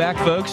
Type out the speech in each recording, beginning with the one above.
back, folks.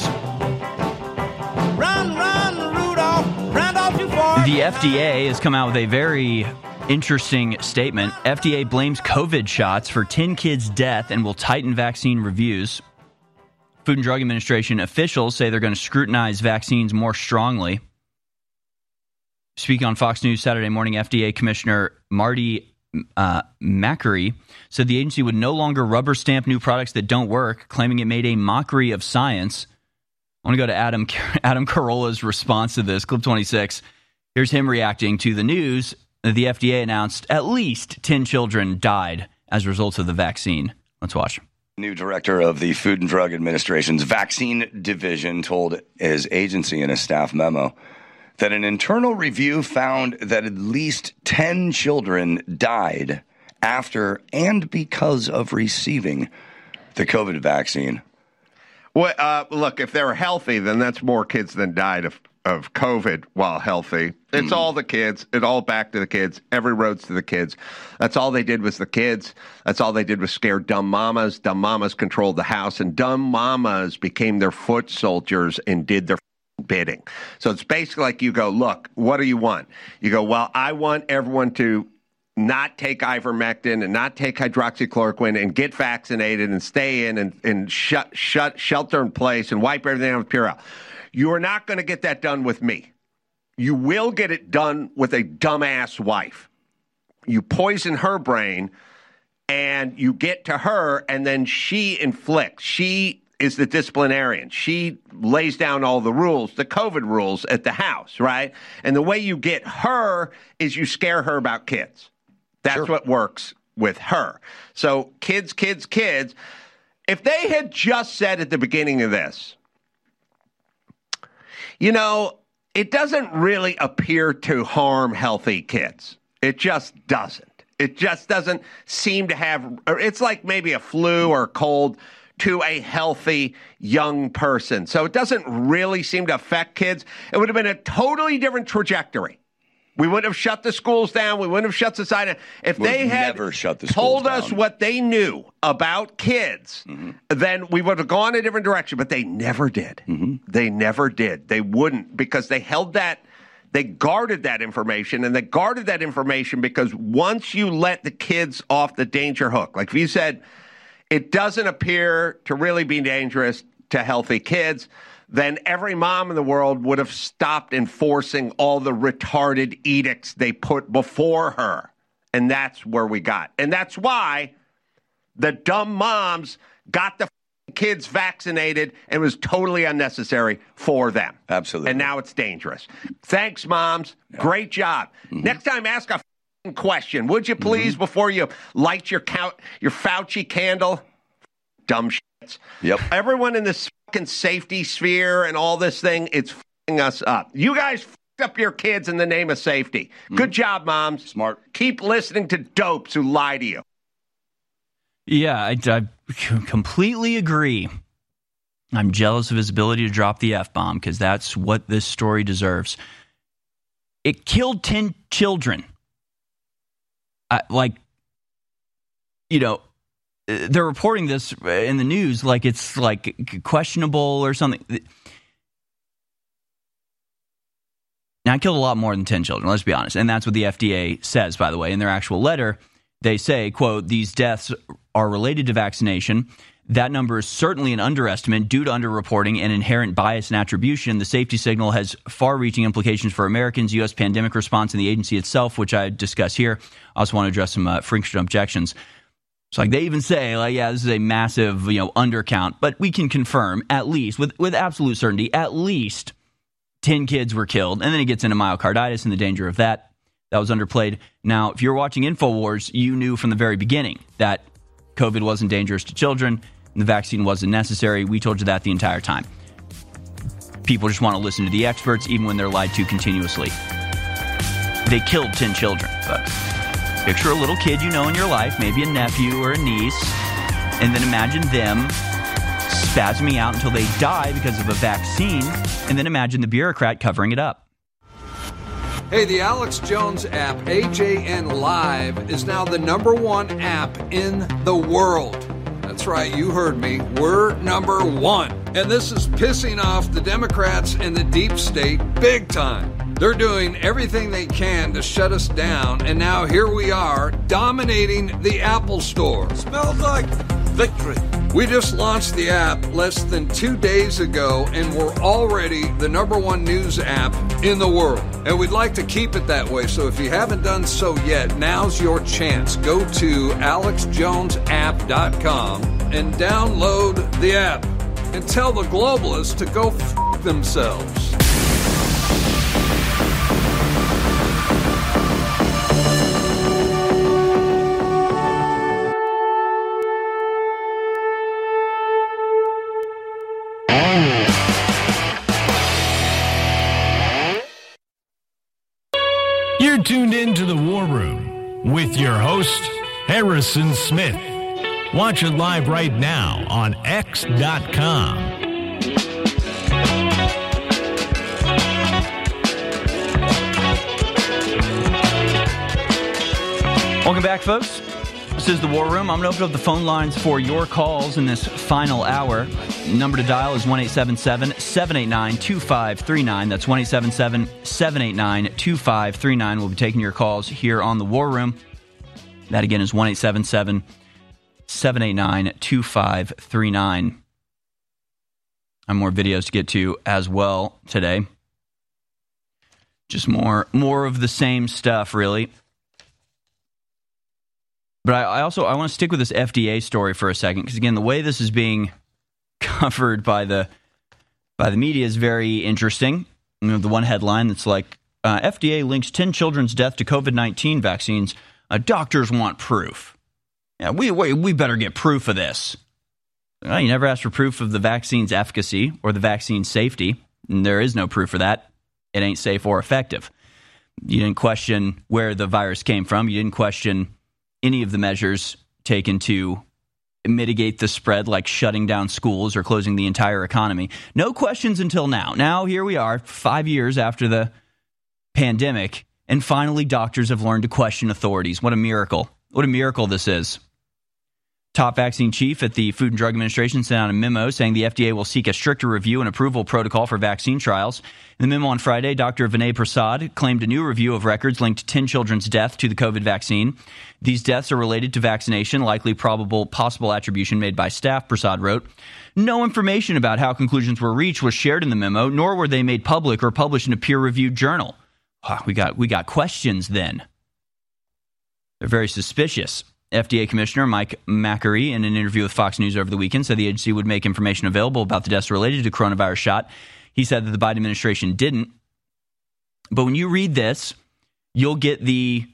Run, Rudolph, Randolph, too far. The FDA has come out with a very interesting statement. FDA blames COVID shots for 10 kids' death and will tighten vaccine reviews. Food and Drug Administration officials say they're going to scrutinize vaccines more strongly. Speaking on Fox News Saturday morning, FDA Commissioner Marty Makary said the agency would no longer rubber stamp new products that don't work, claiming it made a mockery of science. I want to go to Adam Carolla's response to this. Clip 26. Here's him reacting to the news that the FDA announced at least 10 children died as a result of the vaccine. Let's watch. New director of the Food and Drug Administration's vaccine division told his agency in a staff memo that an internal review found that at least 10 children died after and because of receiving the COVID vaccine. Well, look, if they were healthy, then that's more kids than died of COVID while healthy. It's all the kids. It all back to the kids. Every road's to the kids. That's all they did was the kids. That's all they did was scare dumb mamas. Dumb mamas controlled the house, and dumb mamas became their foot soldiers and did their bidding. So it's basically like you go, look, what do you want? You go, well, I want everyone to not take ivermectin and not take hydroxychloroquine and get vaccinated and stay in and shelter in place and wipe everything out with Purell. You are not going to get that done with me. You will get it done with a dumbass wife. You poison her brain and you get to her, and then she inflicts. She is the disciplinarian. She lays down all the rules, the COVID rules at the house, right? And the way you get her is you scare her about kids. That's what works with her. So kids. If they had just said at the beginning of this, you know, it doesn't really appear to harm healthy kids. It just doesn't. It just doesn't seem to have, it's like maybe a flu or a cold to a healthy young person. So it doesn't really seem to affect kids. It would have been a totally different trajectory. We wouldn't have shut the schools down. We wouldn't have shut society down. If they had told us what they knew about kids, then we would have gone a different direction. But they never did. They never did. They wouldn't, because they held that. They guarded that information, and they guarded that information because once you let the kids off the danger hook, like if you said, it doesn't appear to really be dangerous to healthy kids, then every mom in the world would have stopped enforcing all the retarded edicts they put before her. And that's where we got. And that's why the dumb moms got the kids vaccinated, and it was totally unnecessary for them. Absolutely. And now it's dangerous. Thanks, moms. Yeah. Great job. Next time, ask a question, would you please, before you light your Fauci candle? Dumb shits. Yep. Everyone in this fucking safety sphere and all this thing, it's fucking us up. You guys fucked up your kids in the name of safety. Good job, moms. Smart. Keep listening to dopes who lie to you. Yeah, I completely agree. I'm jealous of his ability to drop the F-bomb because that's what this story deserves. It killed 10 children. They're reporting this in the news like it's like questionable or something. Now, it killed a lot more than 10 children, let's be honest. And that's what the FDA says, by the way. In their actual letter, they say, quote, these deaths are related to vaccination. That number is certainly an underestimate due to underreporting and inherent bias and attribution. The safety signal has far-reaching implications for Americans, U.S. pandemic response, and the agency itself, which I discuss here. I also want to address some frequent objections. So they even say, this is a massive, undercount, but we can confirm at least, with absolute certainty, at least 10 kids were killed. And then it gets into myocarditis and the danger of that. That was underplayed. Now, if you're watching InfoWars, you knew from the very beginning that COVID wasn't dangerous to children and the vaccine wasn't necessary. We told you that the entire time. People just want to listen to the experts, even when they're lied to continuously. They killed 10 children, folks. Picture a little kid in your life, maybe a nephew or a niece, and then imagine them spasming out until they die because of a vaccine, and then imagine the bureaucrat covering it up. Hey, the Alex Jones app, AJN Live, is now the #1 app in the world. That's right, you heard me. We're #1. And this is pissing off the Democrats and the deep state big time. They're doing everything they can to shut us down, and now here we are dominating the Apple Store. Smells like victory. We just launched the app less than 2 days ago, and we're already the #1 news app in the world. And we'd like to keep it that way, so if you haven't done so yet, now's your chance. Go to alexjonesapp.com and download the app. And tell the globalists to go f*** themselves. You're tuned in to the War Room with your host, Harrison Smith. Watch it live right now on X.com. Welcome back, folks. This is the War Room. I'm going to open up the phone lines for your calls in this final hour. Number to dial is 1-877-789-2539. That's 1-877-789-2539. We'll be taking your calls here on the War Room. That again is 1-877-789-2539. I have more videos to get to as well today. Just more of the same stuff, really. But I want to stick with this FDA story for a second, because again, the way this is being covered by the media is very interesting. You know, the one headline that's like, FDA links 10 children's death to COVID-19 vaccines. Doctors want proof. Yeah, we better get proof of this. Well, you never asked for proof of the vaccine's efficacy or the vaccine's safety, and there is no proof for that. It ain't safe or effective. You didn't question where the virus came from. You didn't question any of the measures taken to mitigate the spread, like shutting down schools or closing the entire economy. No questions until now. Now, here we are, 5 years after the pandemic, and finally doctors have learned to question authorities. What a miracle. What a miracle this is. Top vaccine chief at the Food and Drug Administration sent out a memo saying the FDA will seek a stricter review and approval protocol for vaccine trials. In the memo on Friday, Dr. Vinay Prasad claimed a new review of records linked to 10 children's death to the COVID vaccine. These deaths are related to vaccination, likely possible attribution made by staff, Prasad wrote. No information about how conclusions were reached was shared in the memo, nor were they made public or published in a peer-reviewed journal. We got questions then. They're very suspicious. FDA Commissioner Mike McCurry, in an interview with Fox News over the weekend, said the agency would make information available about the deaths related to coronavirus shot. He said that the Biden administration didn't. But when you read this, you'll get the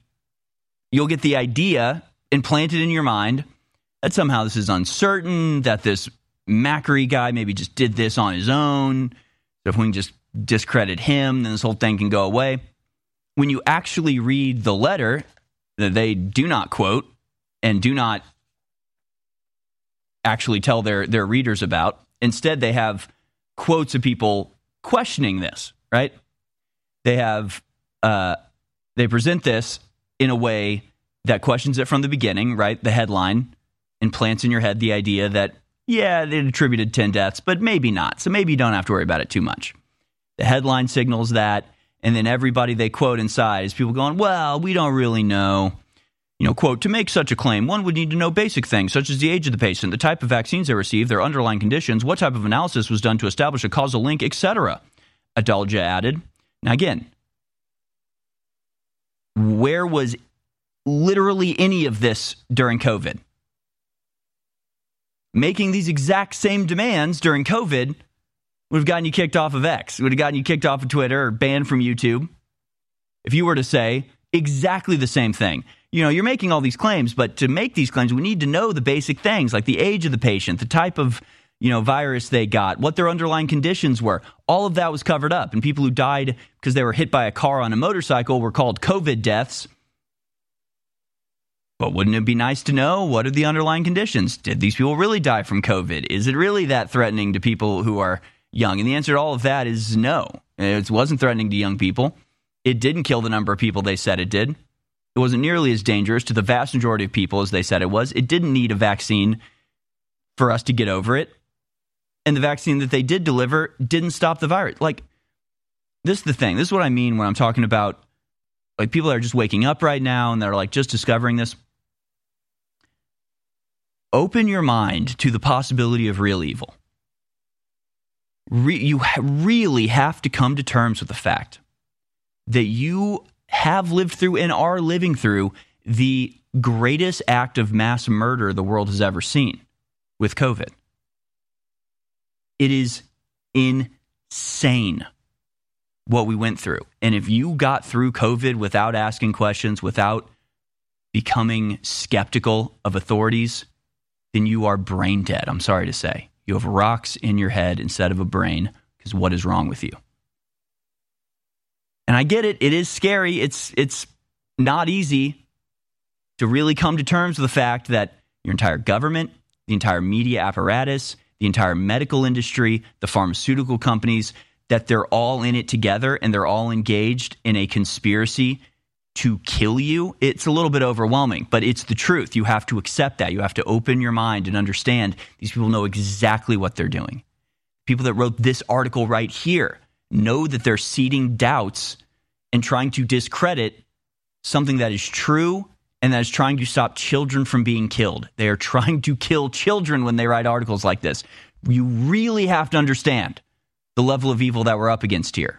idea implanted in your mind that somehow this is uncertain, that this McCurry guy maybe just did this on his own. So if we can just discredit him, then this whole thing can go away. When you actually read the letter that they do not quote and do not actually tell their readers about, instead they have quotes of people questioning this, right? They have they present this in a way that questions it from the beginning, right? The headline implants in your head the idea that, yeah, they attributed 10 deaths, but maybe not. So maybe you don't have to worry about it too much. The headline signals that, and then everybody they quote inside is people going, well, we don't really know. You know, quote, to make such a claim, one would need to know basic things, such as the age of the patient, the type of vaccines they received, their underlying conditions, what type of analysis was done to establish a causal link, etc., Adalja added. Now, again, where was literally any of this during COVID? Making these exact same demands during COVID would have gotten you kicked off of X, would have gotten you kicked off of Twitter or banned from YouTube. If you were to say exactly the same thing. You know, you're making all these claims, but to make these claims, we need to know the basic things like the age of the patient, the type of, virus they got, what their underlying conditions were. All of that was covered up. And people who died because they were hit by a car on a motorcycle were called COVID deaths. But wouldn't it be nice to know what are the underlying conditions? Did these people really die from COVID? Is it really that threatening to people who are young? And the answer to all of that is no. It wasn't threatening to young people. It didn't kill the number of people they said it did. It wasn't nearly as dangerous to the vast majority of people as they said it was. It didn't need a vaccine for us to get over it. And the vaccine that they did deliver didn't stop the virus. Like, this is the thing. This is what I mean when I'm talking about, like, people that are just waking up right now and they're, like, just discovering this. Open your mind to the possibility of real evil. You really have to come to terms with the fact that you have lived through and are living through the greatest act of mass murder the world has ever seen with COVID. It is insane what we went through. And if you got through COVID without asking questions, without becoming skeptical of authorities, then you are brain dead. I'm sorry to say. You have rocks in your head instead of a brain, because what is wrong with you? And I get it. It is scary. It's not easy to really come to terms with the fact that your entire government, the entire media apparatus, the entire medical industry, the pharmaceutical companies, that they're all in it together and they're all engaged in a conspiracy to kill you. It's a little bit overwhelming, but it's the truth. You have to accept that. You have to open your mind and understand these people know exactly what they're doing. People that wrote this article right here know that they're seeding doubts and trying to discredit something that is true and that is trying to stop children from being killed. They are trying to kill children when they write articles like this. You really have to understand the level of evil that we're up against here.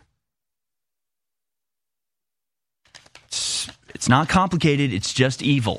It's not complicated. It's just evil.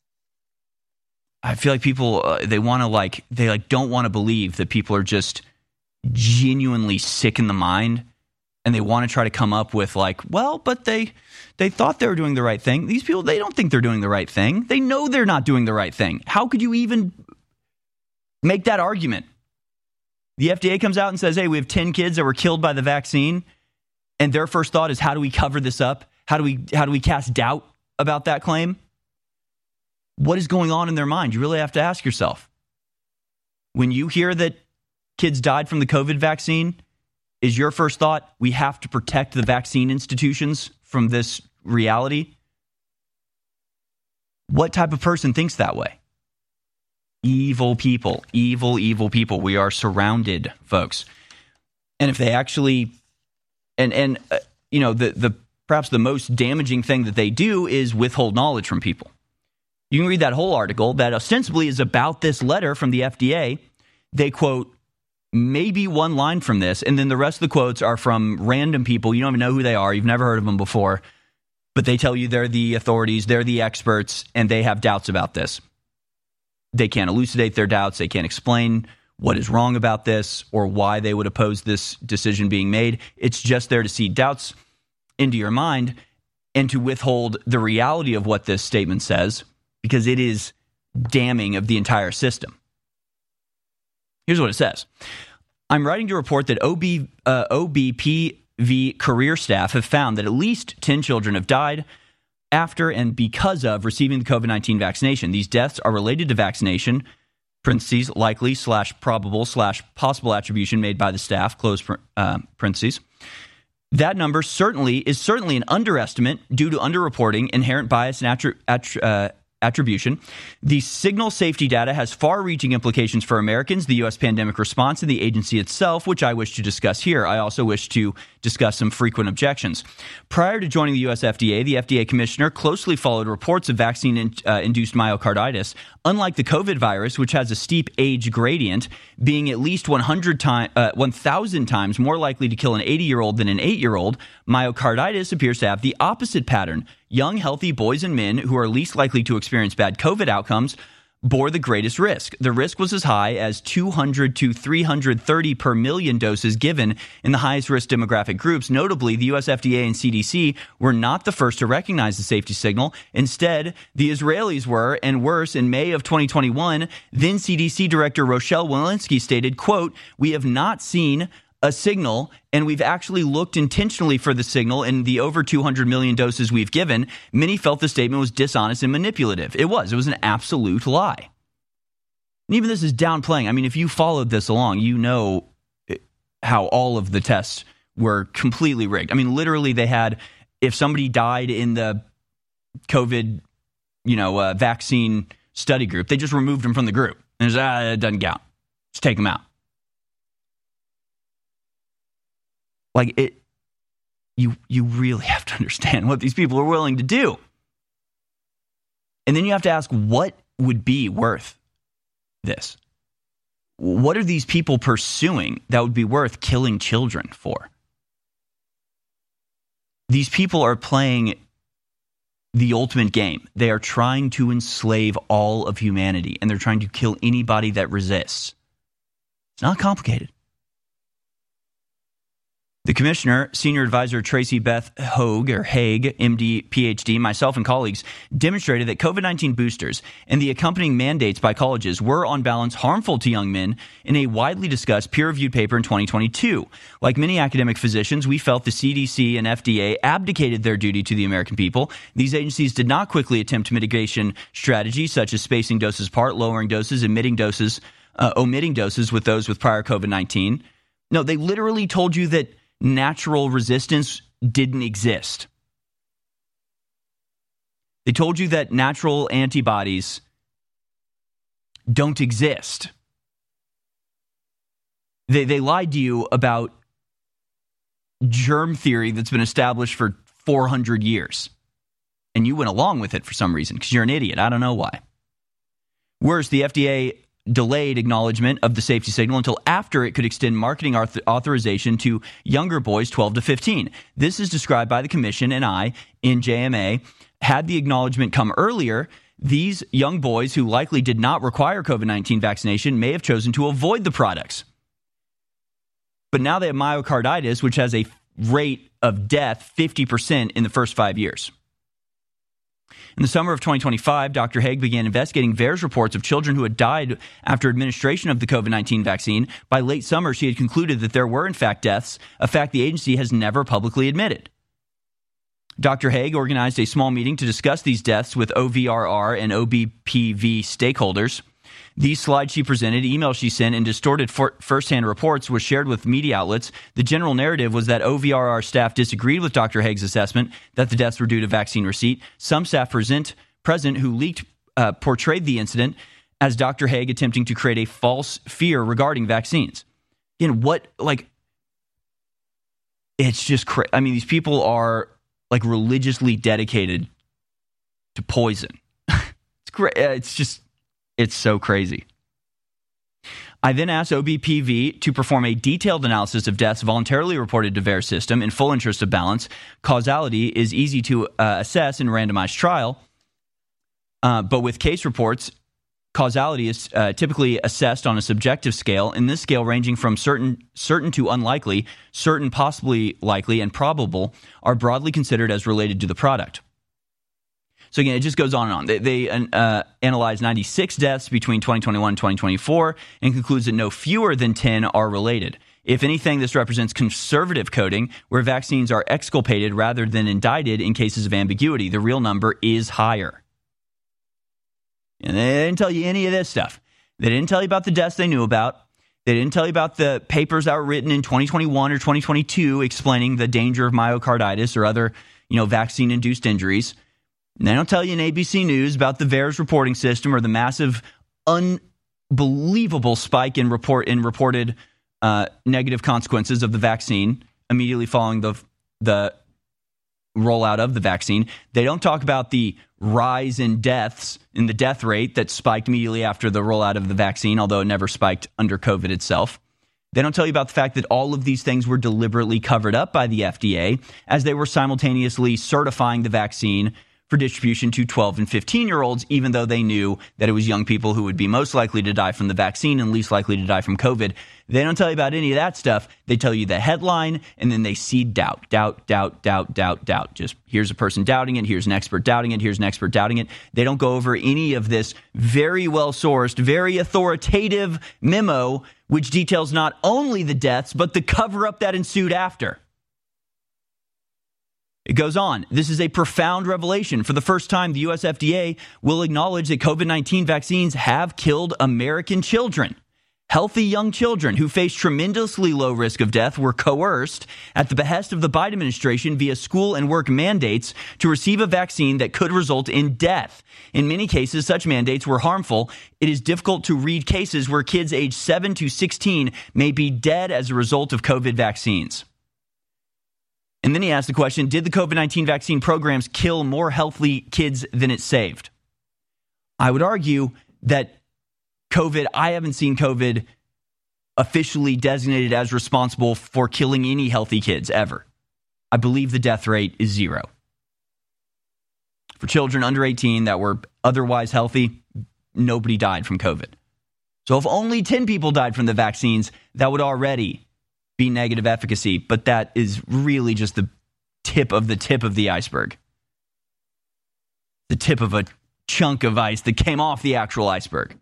I feel like people, they don't want to believe that people are just genuinely sick in the mind, and they want to try to come up with like, well, but they thought they were doing the right thing. These people, they don't think they're doing the right thing. They know they're not doing the right thing. How could you even make that argument? The FDA comes out and says, hey, we have 10 kids that were killed by the vaccine, and their first thought is, how do we cover this up? How do we cast doubt about that claim? What is going on in their mind? You really have to ask yourself. When you hear that kids died from the COVID vaccine, is your first thought, we have to protect the vaccine institutions from this reality? What type of person thinks that way? Evil people. Evil, evil people. We are surrounded, folks. And if they actually, perhaps the most damaging thing that they do is withhold knowledge from people. You can read that whole article that ostensibly is about this letter from the FDA. They quote maybe one line from this, and then the rest of the quotes are from random people. You don't even know who they are. You've never heard of them before. But they tell you they're the authorities, they're the experts, and they have doubts about this. They can't elucidate their doubts. They can't explain what is wrong about this or why they would oppose this decision being made. It's just there to seed doubts into your mind and to withhold the reality of what this statement says, because it is damning of the entire system. Here's what it says. I'm writing to report that OBPV career staff have found that at least 10 children have died after and because of receiving the COVID-19 vaccination. These deaths are related to vaccination, parentheses, likely / probable / possible attribution made by the staff, close parentheses. That number is certainly an underestimate due to underreporting, inherent bias, and attribution. The signal safety data has far-reaching implications for Americans, the U.S. pandemic response, and the agency itself, which I wish to discuss here. I also wish to discuss some frequent objections. Prior to joining the U.S. FDA, the FDA commissioner closely followed reports of vaccine-induced myocarditis. Unlike the COVID virus, which has a steep age gradient, being at least 1,000 times more likely to kill an 80-year-old than an 8-year-old, myocarditis appears to have the opposite pattern. Young, healthy boys and men who are least likely to experience bad COVID outcomes bore the greatest risk. The risk was as high as 200 to 330 per million doses given in the highest risk demographic groups. Notably, the US FDA and CDC were not the first to recognize the safety signal. Instead, the Israelis were, and worse, in May of 2021, then CDC Director Rochelle Walensky stated, quote, "We have not seen a signal, and we've actually looked intentionally for the signal in the over 200 million doses we've given. Many felt the statement was dishonest and manipulative." It was an absolute lie. And even this is downplaying. I mean, if you followed this along, you know how all of the tests were completely rigged. I mean, literally they had, if somebody died in the COVID, vaccine study group, they just removed them from the group. And it doesn't count. Just take them out. Like it, you really have to understand what these people are willing to do. And then you have to ask, what would be worth this? What are these people pursuing that would be worth killing children for? These people are playing the ultimate game. They are trying to enslave all of humanity, and they're trying to kill anybody that resists. It's not complicated. The commissioner, senior advisor Tracy Beth Hogue, or Haig, MD, PhD, myself and colleagues demonstrated that COVID-19 boosters and the accompanying mandates by colleges were on balance harmful to young men in a widely discussed peer-reviewed paper in 2022. Like many academic physicians, we felt the CDC and FDA abdicated their duty to the American people. These agencies did not quickly attempt mitigation strategies such as spacing doses apart, lowering doses, omitting doses with those with prior COVID-19. No, they literally told you that natural resistance didn't exist. They told you that natural antibodies don't exist. They lied to you about germ theory that's been established for 400 years. And you went along with it for some reason because you're an idiot. I don't know why. Worse, the FDA delayed acknowledgement of the safety signal until after it could extend marketing authorization to younger boys 12 to 15. This is described by the commission, and I, in JMA, had the acknowledgement come earlier. These young boys who likely did not require COVID-19 vaccination may have chosen to avoid the products. But now they have myocarditis, which has a rate of death 50% in the first 5 years. In the summer of 2025, Dr. Haig began investigating VAERS reports of children who had died after administration of the COVID-19 vaccine. By late summer, she had concluded that there were, in fact, deaths, a fact the agency has never publicly admitted. Dr. Haig organized a small meeting to discuss these deaths with OVRR and OBPV stakeholders. These slides she presented, emails she sent, and distorted firsthand reports was shared with media outlets. The general narrative was that OVRR staff disagreed with Dr. Haig's assessment that the deaths were due to vaccine receipt. Some staff present who leaked portrayed the incident as Dr. Haig attempting to create a false fear regarding vaccines. It's just crazy. I mean, these people are like religiously dedicated to poison. It's great. It's so crazy. I then asked OBPV to perform a detailed analysis of deaths voluntarily reported to VAERS system in full interest of balance. Causality is easy to assess in randomized trial, but with case reports, causality is typically assessed on a subjective scale, and this scale ranging from certain to unlikely, certain possibly likely, and probable are broadly considered as related to the product. So again, it just goes on and on. They analyzed 96 deaths between 2021 and 2024 and concludes that no fewer than 10 are related. If anything, this represents conservative coding, where vaccines are exculpated rather than indicted in cases of ambiguity. The real number is higher. And they didn't tell you any of this stuff. They didn't tell you about the deaths they knew about. They didn't tell you about the papers that were written in 2021 or 2022 explaining the danger of myocarditis or other, vaccine-induced injuries. And they don't tell you in ABC News about the VAERS reporting system or the massive, unbelievable spike in reported negative consequences of the vaccine immediately following the rollout of the vaccine. They don't talk about the rise in deaths, in the death rate that spiked immediately after the rollout of the vaccine, although it never spiked under COVID itself. They don't tell you about the fact that all of these things were deliberately covered up by the FDA as they were simultaneously certifying the vaccine for distribution to 12 and 15-year-olds, even though they knew that it was young people who would be most likely to die from the vaccine and least likely to die from COVID. They don't tell you about any of that stuff. They tell you the headline, and then they seed doubt. Just here's a person doubting it, here's an expert doubting it, here's an expert doubting it. They don't go over any of this very well-sourced, very authoritative memo, which details not only the deaths, but the cover-up that ensued after. It goes on. This is a profound revelation. For the first time, the U.S. FDA will acknowledge that COVID-19 vaccines have killed American children. Healthy young children who face tremendously low risk of death were coerced at the behest of the Biden administration via school and work mandates to receive a vaccine that could result in death. In many cases, such mandates were harmful. It is difficult to read cases where kids aged 7 to 16 may be dead as a result of COVID vaccines. And then he asked the question, did the COVID-19 vaccine programs kill more healthy kids than it saved? I would argue that I haven't seen COVID officially designated as responsible for killing any healthy kids ever. I believe the death rate is 0. For children under 18 that were otherwise healthy, nobody died from COVID. So if only 10 people died from the vaccines, that would already be negative efficacy, but that is really just the tip of the iceberg. The tip of a chunk of ice that came off the actual iceberg.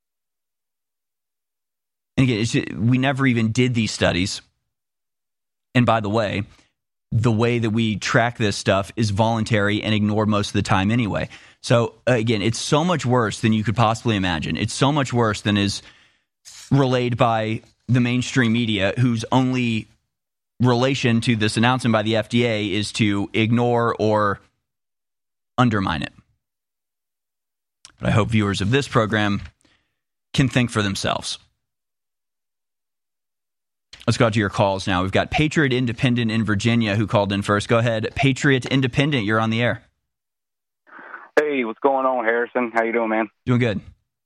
And again, we never even did these studies. And by the way that we track this stuff is voluntary and ignored most of the time anyway. So again, it's so much worse than you could possibly imagine. It's so much worse than is relayed by the mainstream media, whose only relation to this announcement by the FDA is to ignore or undermine it. But I hope viewers of this program can think for themselves. Let's go out to your calls now. We've got Patriot Independent in Virginia who called in first. Go ahead, Patriot Independent. You're on the air. Hey, what's going on, Harrison? How you doing, man? Doing good.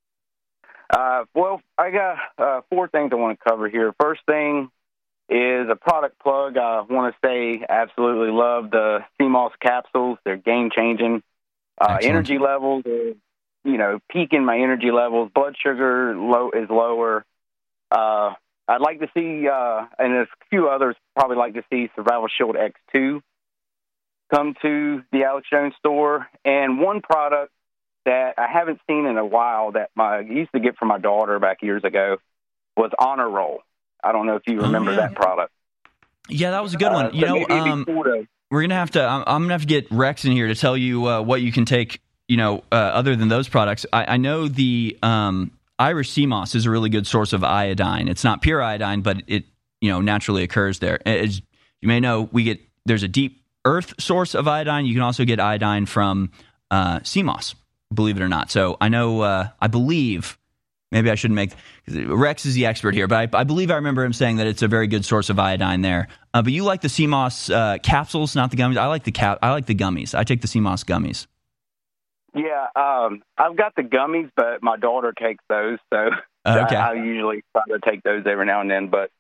Well, I got 4 things I want to cover here. First thing is a product plug. I want to say absolutely love the CMOS capsules. They're game-changing. Energy levels are, peaking my energy levels. Blood sugar is lower. I'd like to see, and a few others probably like to see, Survival Shield X2 come to the Alex Jones store. And one product that I haven't seen in a while that I used to get from my daughter back years ago was Honor Roll. I don't know if you remember that product. Yeah, that was a good one. We're gonna have to. I'm gonna have to get Rex in here to tell you what you can take. Other than those products, I know the Irish sea moss is a really good source of iodine. It's not pure iodine, but it naturally occurs there. As you may know, there's a deep earth source of iodine. You can also get iodine from sea moss, believe it or not. So I know, I believe, maybe I shouldn't make, Rex is the expert here, but I believe I remember him saying that it's a very good source of iodine there. But you like the sea moss capsules, not the gummies. I like the gummies. I take the sea moss gummies. Yeah, I've got the gummies, but my daughter takes those, so okay. I usually try to take those every now and then. But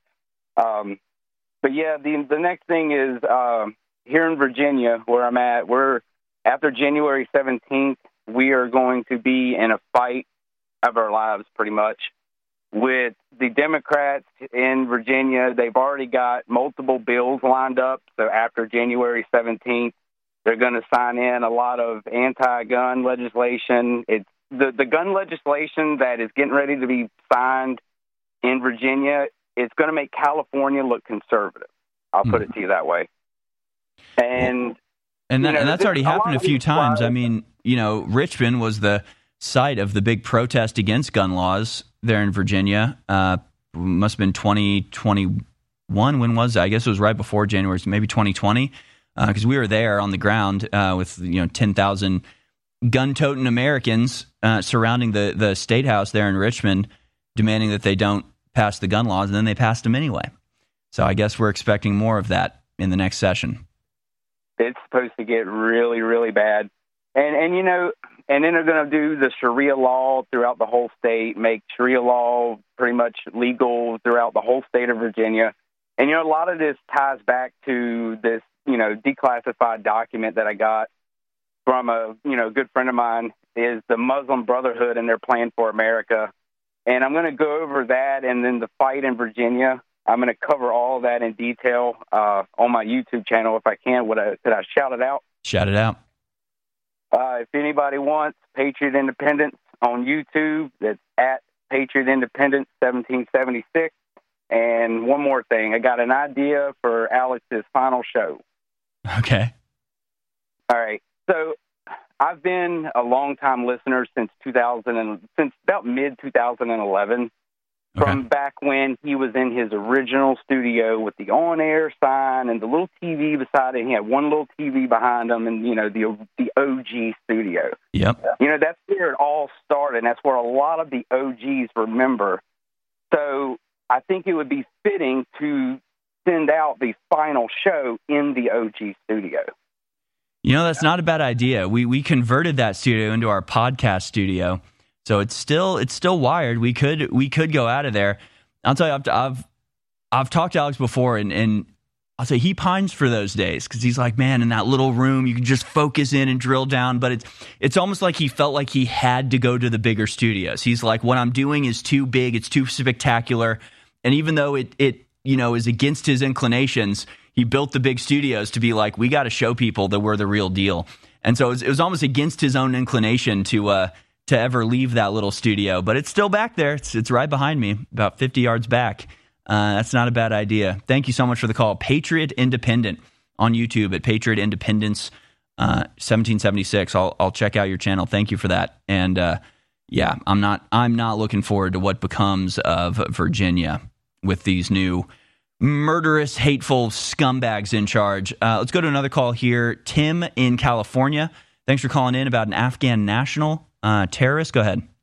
yeah, the next thing is here in Virginia, where I'm at. After January 17th, we are going to be in a fight of our lives, pretty much, with the Democrats in Virginia. They've already got multiple bills lined up. So after January 17th. They're going to sign in a lot of anti-gun legislation. It's the gun legislation that is getting ready to be signed in Virginia. It's going to make California look conservative. I'll put it to you that way. And that's already happened a few times. I mean, Richmond was the site of the big protest against gun laws there in Virginia. Must have been 2021. When was it? I guess it was right before January, maybe 2020. Because we were there on the ground with 10,000 gun-toting Americans surrounding the State House there in Richmond, demanding that they don't pass the gun laws, and then they passed them anyway. So I guess we're expecting more of that in the next session. It's supposed to get really, really bad, and then they're going to do the Sharia law throughout the whole state, make Sharia law pretty much legal throughout the whole state of Virginia, and a lot of this ties back to this. Declassified document that I got from a, good friend of mine is the Muslim Brotherhood and their plan for America. And I'm going to go over that and then the fight in Virginia. I'm going to cover all of that in detail on my YouTube channel if I can. Could I shout it out? Shout it out. If anybody wants Patriot Independence on YouTube, that's at Patriot Independence 1776. And one more thing, I got an idea for Alex's final show. Okay. All right. So I've been a long-time listener since about mid-2011, from back when he was in his original studio with the on-air sign and the little TV beside it. He had one little TV behind him and, the OG studio. Yep. That's where it all started, and that's where a lot of the OGs remember. So I think it would be fitting to send out the final show in the OG studio. You know, that's not a bad idea. We converted that studio into our podcast studio, so it's still wired. We could go out of there. I'll tell you, I've talked to Alex before, and I'll say he pines for those days because he's like, man, in that little room you can just focus in and drill down. But it's almost like he felt like he had to go to the bigger studios. He's like, what I'm doing is too big, it's too spectacular, and even though it is against his inclinations, he built the big studios to be like, we got to show people that we're the real deal. And so it was almost against his own inclination to ever leave that little studio. But it's still back there. It's right behind me, about 50 yards back. That's not a bad idea. Thank you so much for the call. Patriot Independent on YouTube at Patriot Independence 1776. I'll check out your channel. Thank you for that. And yeah, I'm not looking forward to what becomes of Virginia with these new murderous, hateful scumbags in charge. Let's go to another call here. Tim in California. Thanks for calling in about an Afghan national terrorist. Go ahead.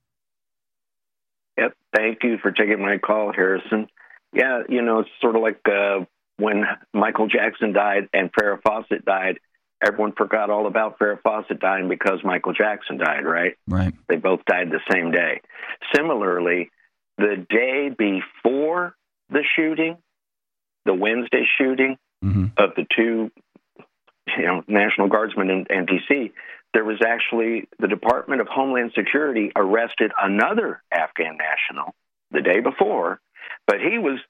Yep. Thank you for taking my call, Harrison. Yeah, it's sort of like when Michael Jackson died and Farrah Fawcett died, everyone forgot all about Farrah Fawcett dying because Michael Jackson died, right? Right. They both died the same day. Similarly, the day before the shooting, the Wednesday shooting of the two National Guardsmen in D.C., there was actually the Department of Homeland Security arrested another Afghan national the day before, but he was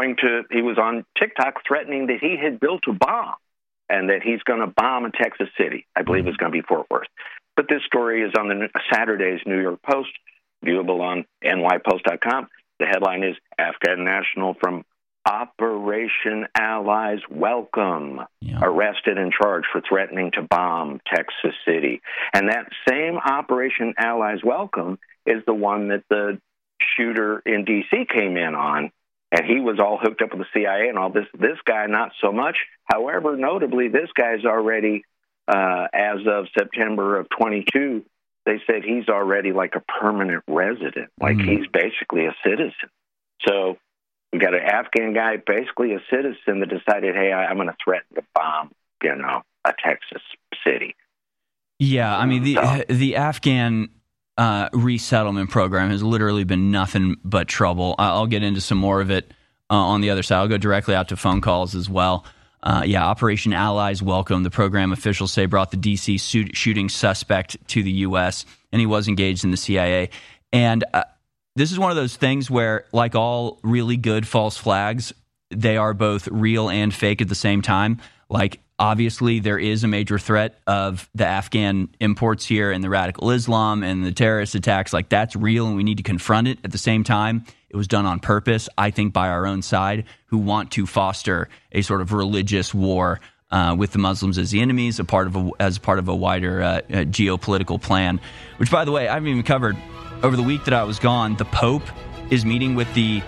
on TikTok threatening that he had built a bomb and that he's going to bomb a Texas city. I believe it's going to be Fort Worth. But this story is on the Saturday's New York Post, viewable on nypost.com. The headline is Afghan national from Operation Allies Welcome, arrested and charged for threatening to bomb Texas City. And that same Operation Allies Welcome is the one that the shooter in D.C. came in on, and he was all hooked up with the CIA and all this. This guy, not so much. However, notably, this guy's already, as of September of 22, they said he's already like a permanent resident, like he's basically a citizen. So we got an Afghan guy, basically a citizen, that decided, hey, I'm going to threaten to bomb, a Texas city. Yeah, I mean, the Afghan resettlement program has literally been nothing but trouble. I'll get into some more of it on the other side. I'll go directly out to phone calls as well. Operation Allies Welcome. The program officials say brought the D.C. shooting suspect to the U.S., and he was engaged in the CIA. And this is one of those things where, like all really good false flags, they are both real and fake at the same time. Like, obviously, there is a major threat of the Afghan imports here and the radical Islam and the terrorist attacks. Like, that's real, and we need to confront it. At the same time, it was done on purpose, I think, by our own side, who want to foster a sort of religious war with the Muslims as the enemies, as part of a wider geopolitical plan. Which, by the way, I haven't even covered. Over the week that I was gone, the Pope is meeting with the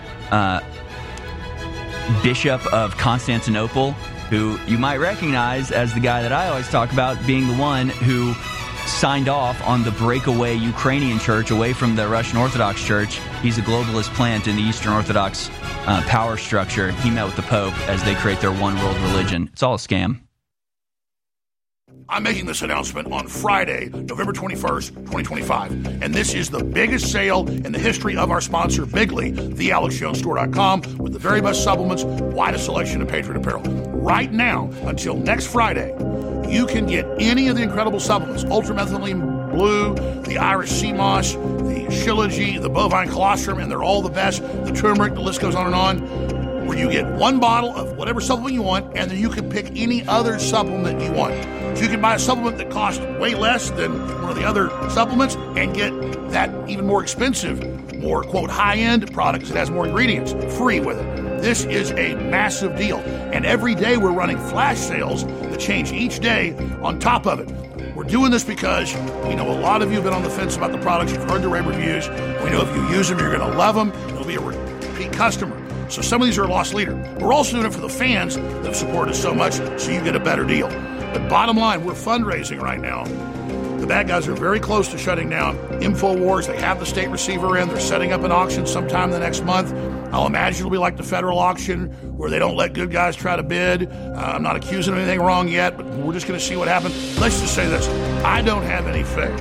Bishop of Constantinople, who you might recognize as the guy that I always talk about being the one who signed off on the breakaway Ukrainian church away from the Russian Orthodox Church. He's a globalist plant in the Eastern Orthodox power structure. He met with the Pope as they create their one world religion. It's all a scam. I'm making this announcement on Friday, November 21st, 2025. And this is the biggest sale in the history of our sponsor, Bigly, thealexjonesstore.com, with the very best supplements, widest selection of Patriot apparel. Right now, until next Friday, you can get any of the incredible supplements, ultramethylene blue, the Irish sea moss, the Shilajit, the bovine colostrum, and they're all the best, the turmeric, the list goes on and on, where you get one bottle of whatever supplement you want, and then you can pick any other supplement you want. So you can buy a supplement that costs way less than one of the other supplements and get that even more expensive, more, quote, high-end product that has more ingredients free with it. This is a massive deal. And every day we're running flash sales that change each day on top of it. We're doing this because we know a lot of you have been on the fence about the products. You've heard the rave reviews. We know if you use them, you're going to love them. You'll be a repeat customer. So some of these are a lost leader. We're also doing it for the fans that have supported us so much, so you get a better deal. But bottom line, we're fundraising right now. The bad guys are very close to shutting down InfoWars. They have the state receiver in. They're setting up an auction sometime the next month. I'll imagine it'll be like the federal auction where they don't let good guys try to bid. I'm not accusing of anything wrong yet, but we're just going to see what happens. Let's just say this. I don't have any faith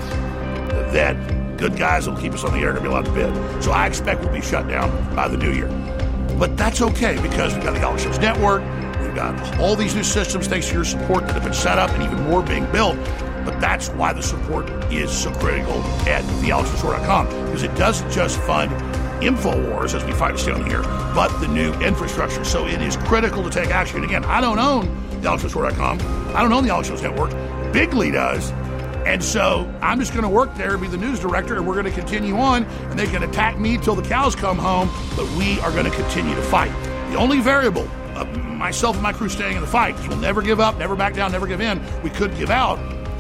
that good guys will keep us on the air to be allowed to bid. So I expect we'll be shut down by the new year. But that's okay because we've got the Alex Jones Network. We've got all these new systems thanks to your support that have been set up and even more being built. But that's why the support is so critical at thealexjonesstore.com, because it doesn't just fund InfoWars, as we fight to stay on the air, but the new infrastructure. So it is critical to take action. And again, I don't own thealexjonesstore.com. I don't own the Alex Jones Network. Bigley does. And so I'm just going to work there and be the news director, and we're going to continue on, and they can attack me till the cows come home, but we are going to continue to fight. The only variable of myself and my crew staying in the fight, because we'll never give up, never back down, never give in, we could give out,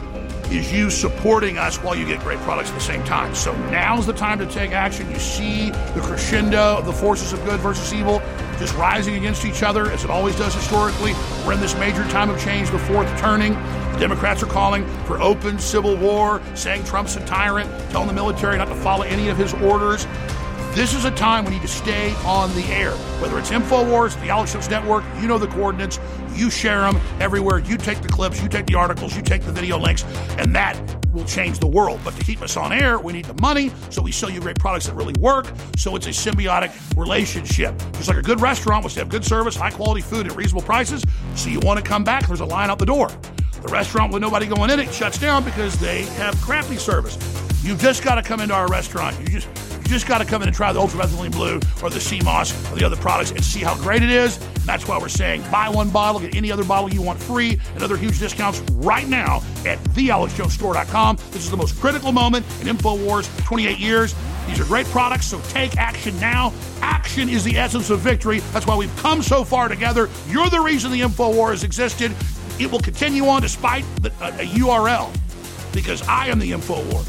is you supporting us while you get great products at the same time. So now's the time to take action. You see the crescendo of the forces of good versus evil just rising against each other, as it always does historically. We're in this major time of change, the fourth turning. The Democrats are calling for open civil war, saying Trump's a tyrant, telling the military not to follow any of his orders. This is a time we need to stay on the air. Whether it's InfoWars, the Alex Jones Network, you know the coordinates. You share them everywhere. You take the clips, you take the articles, you take the video links, and that will change the world. But to keep us on air, we need the money, so we sell you great products that really work. So it's a symbiotic relationship. Just like a good restaurant wants to have good service, high-quality food at reasonable prices, so you want to come back, there's a line out the door. The restaurant with nobody going in it shuts down because they have crappy service. You've just got to come into our restaurant. You just got to come in and try the Ultramethylene Blue or the Sea Moss or the other products and see how great it is. And that's why we're saying buy one bottle, get any other bottle you want free, and other huge discounts right now at thealexjonesstore.com. This is the most critical moment in InfoWars 28 years. These are great products, so take action now. Action is the essence of victory. That's why we've come so far together. You're the reason the InfoWar has existed. It will continue on despite a URL, because I am the InfoWar.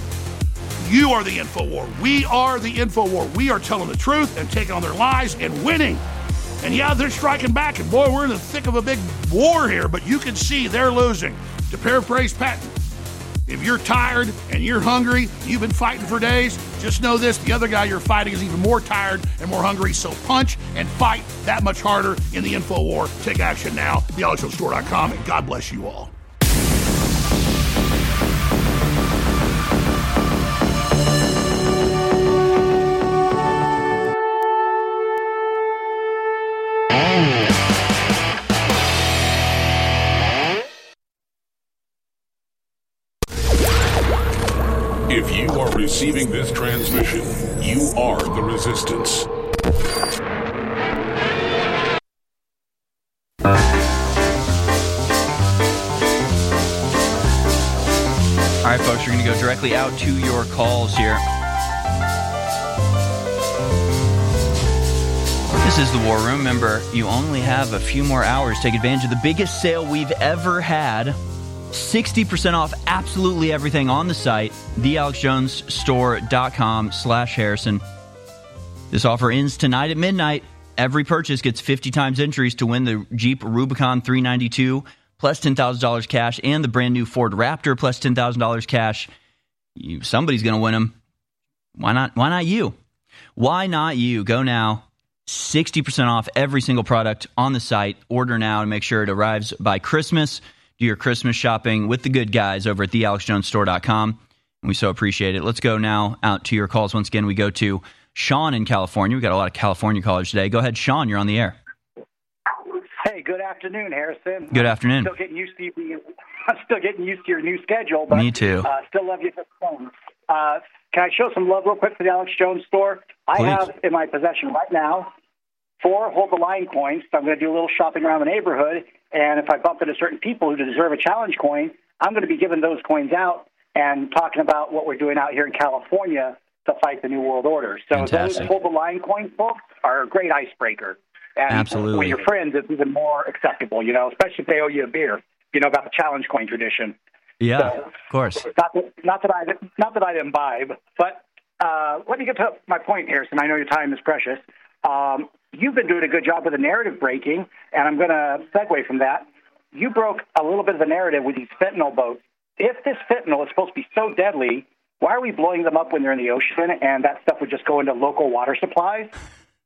You are the InfoWar. We are the InfoWar. We are telling the truth and taking on their lies and winning. And yeah, they're striking back, and boy, we're in the thick of a big war here, but you can see they're losing. To paraphrase Patton, if you're tired and you're hungry, you've been fighting for days, just know this, the other guy you're fighting is even more tired and more hungry, so punch and fight that much harder in the InfoWar. Take action now, thealexjonesstore.com, and God bless you all. If you are receiving this transmission, you are the resistance. All right, folks, we're going to go directly out to your calls here. This is the War Room. Remember, you only have a few more hours. Take advantage of the biggest sale we've ever had. 60% off absolutely everything on the site, thealexjonesstore.com/Harrison. This offer ends tonight at midnight. Every purchase gets 50 times entries to win the Jeep Rubicon 392 plus $10,000 cash and the brand new Ford Raptor plus $10,000 cash. Somebody's going to win them. Why not? Why not you? Why not you? Go now. 60% off every single product on the site. Order now to make sure it arrives by Christmas. Do your Christmas shopping with the good guys over at thealexjonesstore.com. And we so appreciate it. Let's go now out to your calls. Once again, we go to Sean in California. We've got a lot of California callers today. Go ahead, Sean. You're on the air. Hey, good afternoon, Harrison. Good afternoon. I'm still getting used to your new schedule. But, me too. Still love you for the phone. Can I show some love real quick for the Alex Jones store? Please. I have in my possession right now 4 Hold the Line coins. So I'm going to do a little shopping around the neighborhood. And if I bump into certain people who deserve a challenge coin, I'm going to be giving those coins out and talking about what we're doing out here in California to fight the New World Order. So Fantastic. those Hold the Line coins, folks, are a great icebreaker. And Absolutely. with your friends, it's even more acceptable, especially if they owe you a beer, about the challenge coin tradition. Yeah, so, of course. Not that I imbibe, but let me get to my point, Harrison. I know your time is precious. You've been doing a good job with the narrative breaking, and I'm going to segue from that. You broke a little bit of the narrative with these fentanyl boats. If this fentanyl is supposed to be so deadly, why are we blowing them up when they're in the ocean and that stuff would just go into local water supplies?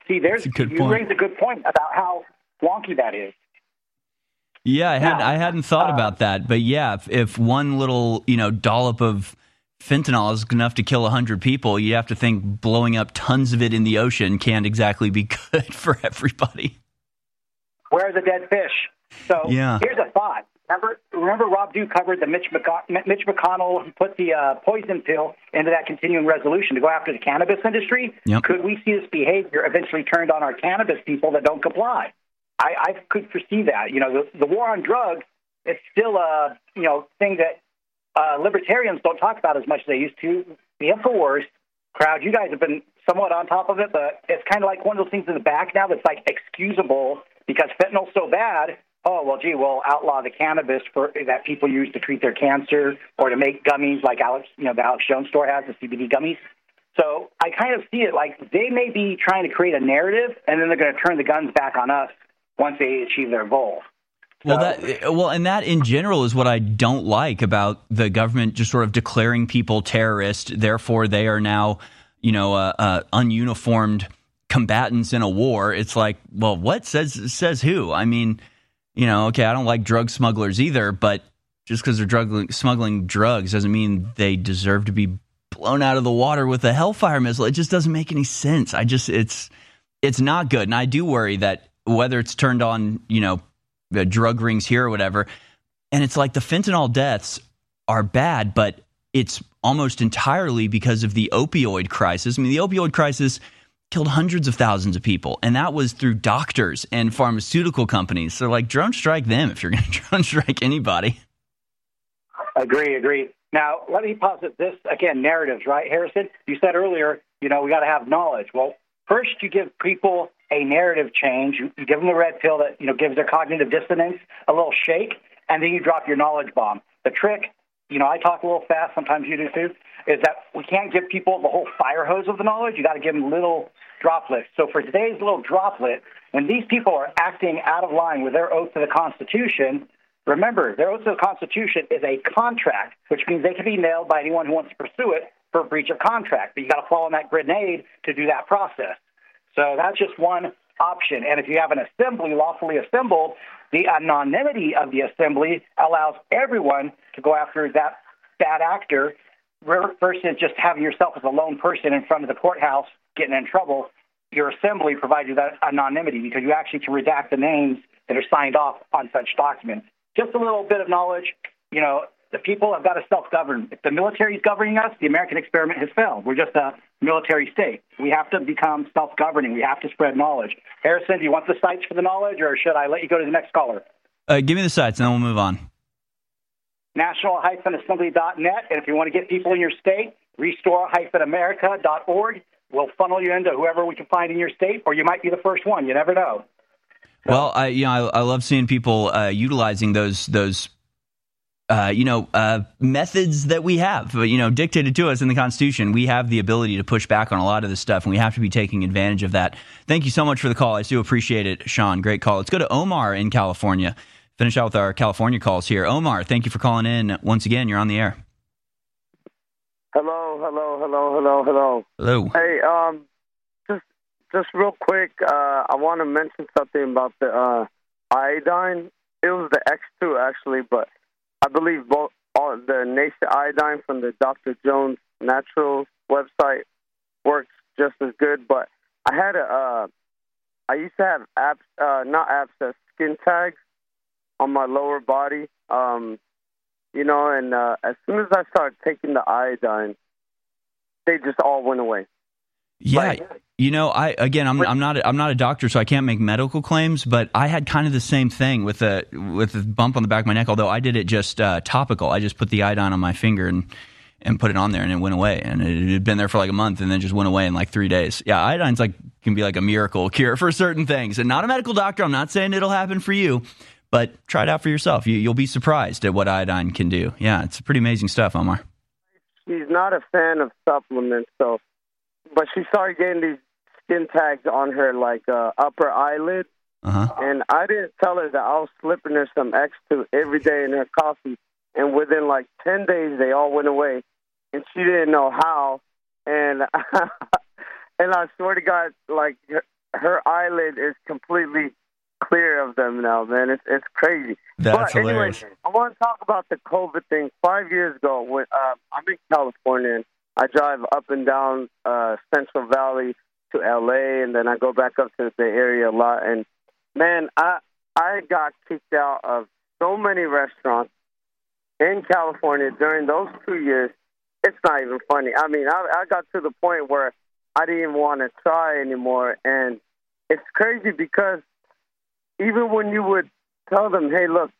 See, you raised a good point about how wonky that is. Yeah, I hadn't thought about that, but yeah, if one little dollop of fentanyl is enough to kill 100 people, you have to think blowing up tons of it in the ocean can't exactly be good for everybody. Where are the dead fish? So here's a thought. Remember Rob Dew covered the Mitch McConnell who put the poison pill into that continuing resolution to go after the cannabis industry? Yep. Could we see this behavior eventually turned on our cannabis people that don't comply? I could foresee that. The war on drugs is still a thing that libertarians don't talk about as much as they used to. The InfoWars crowd, you guys have been somewhat on top of it, but it's kind of like one of those things in the back now that's like excusable because fentanyl's so bad. Oh, well, gee, we'll outlaw the cannabis that people use to treat their cancer or to make gummies like the Alex Jones store has, the CBD gummies. So I kind of see it like they may be trying to create a narrative, and then they're going to turn the guns back on us once they achieve their goal. And that in general is what I don't like about the government just sort of declaring people terrorists. Therefore, they are now, ununiformed combatants in a war. It's like, well, what says who? I mean, okay, I don't like drug smugglers either, but just because they're smuggling drugs doesn't mean they deserve to be blown out of the water with a Hellfire missile. It just doesn't make any sense. It's not good. And I do worry that whether it's turned on, the drug rings here or whatever, and it's like the fentanyl deaths are bad, but it's almost entirely because of the opioid crisis. I mean, the opioid crisis killed hundreds of thousands of people, and that was through doctors and pharmaceutical companies. So, drone strike them if you're going to drone strike anybody. Agree. Now, let me posit this again, narratives, right, Harrison? You said earlier, we got to have knowledge. Well, first you give people a narrative change. You give them the red pill that, gives their cognitive dissonance a little shake, and then you drop your knowledge bomb. The trick, I talk a little fast, sometimes you do too, is that we can't give people the whole fire hose of the knowledge. You got to give them little droplets. So for today's little droplet, when these people are acting out of line with their oath to the Constitution, remember, their oath to the Constitution is a contract, which means they can be nailed by anyone who wants to pursue it for breach of contract. But you got to fall on that grenade to do that process. So that's just one option. And if you have an assembly lawfully assembled, the anonymity of the assembly allows everyone to go after that bad actor versus just having yourself as a lone person in front of the courthouse getting in trouble. Your assembly provides you that anonymity because you actually can redact the names that are signed off on such documents. Just a little bit of knowledge. The people have got to self-govern. If the military is governing us, the American experiment has failed. We're just a military state. We have to become self-governing. We have to spread knowledge. Harrison, do you want the sites for the knowledge, or should I let you go to the next caller? Give me the sites, and then we'll move on. National-assembly.net, and if you want to get people in your state, restore-america.org. We'll funnel you into whoever we can find in your state, or you might be the first one. You never know. Well, I love seeing people utilizing those methods that we have, dictated to us in the Constitution. We have the ability to push back on a lot of this stuff, and we have to be taking advantage of that. Thank you so much for the call. I do appreciate it, Sean. Great call. Let's go to Omar in California. Finish out with our California calls here. Omar, thank you for calling in. Once again, you're on the air. Hello. Hey, just real quick, I want to mention something about the iodine. It was the X2, actually, but I believe the Nascent iodine from the Dr. Jones Natural website works just as good. But I used to have not abscess, skin tags on my lower body, and as soon as I started taking the iodine, they just all went away. Yeah, I'm not a doctor, so I can't make medical claims, but I had kind of the same thing with a bump on the back of my neck, although I did it just topical. I just put the iodine on my finger and put it on there, and it went away. And it had been there for like a month and then just went away in like 3 days. Yeah, iodine's can be like a miracle cure for certain things. And not a medical doctor, I'm not saying it'll happen for you, but try it out for yourself. You'll be surprised at what iodine can do. Yeah, it's pretty amazing stuff, Omar. She's not a fan of supplements, but she started getting these skin tags on her upper eyelid, and I didn't tell her that I was slipping her some X2 every day in her coffee, and within 10 days they all went away, and she didn't know how, and and I swear to God, her eyelid is completely clear of them now, man. It's crazy. That's but hilarious. Anyway, I want to talk about the COVID thing. 5 years ago, when I'm in California, and I drive up and down Central Valley to LA, and then I go back up to the Bay Area a lot. And man, I got kicked out of so many restaurants in California during those 2 years. It's not even funny. I mean, I got to the point where I didn't even want to try anymore. And it's crazy because even when you would tell them, hey, look,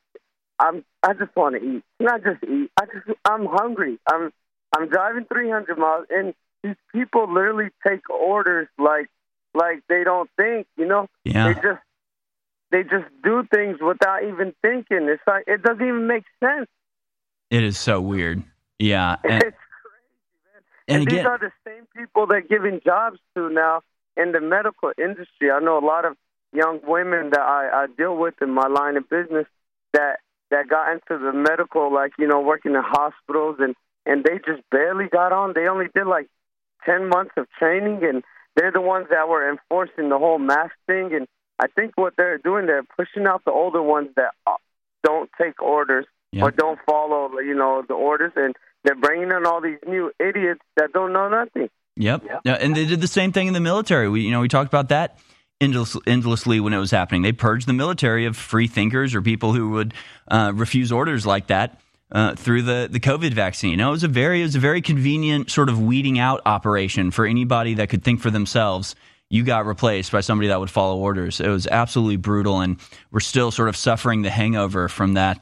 I just want to eat. Not just eat. I'm hungry. I'm driving 300 miles, and these people literally take orders like they don't think, you know? Yeah. They just do things without even thinking. It's like it doesn't even make sense. It is so weird. Yeah. It's crazy, man. And again, these are the same people they're giving jobs to now in the medical industry. I know a lot of young women that I deal with in my line of business that got into the medical, like, you know, working in hospitals, and they just barely got on. They only did like 10 months of training, and they're the ones that were enforcing the whole mask thing. And I think what they're doing, they're pushing out the older ones that don't take orders or don't follow, you know, the orders, and they're bringing in all these new idiots that don't know nothing. Yep. Yeah, and they did the same thing in the military. We talked about that endlessly when it was happening. They purged the military of free thinkers or people who would refuse orders like that through the COVID vaccine. It was a very convenient sort of weeding out operation for anybody that could think for themselves. You got replaced by somebody that would follow orders. It was absolutely brutal, and we're still sort of suffering the hangover from that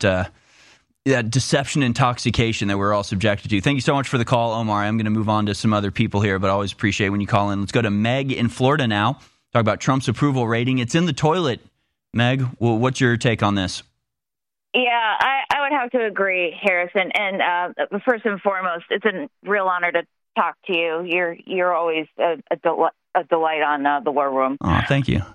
deception intoxication that we're all subjected to. Thank you so much for the call, Omar. I'm going to move on to some other people here, but I always appreciate when you call in. Let's go to Meg in Florida now. Talk about Trump's approval rating. It's in the toilet. Meg, well, what's your take on this? Yeah, I would have to agree, Harrison. And first and foremost, it's a real honor to talk to you. You're always a delight on the War Room. Oh, thank you.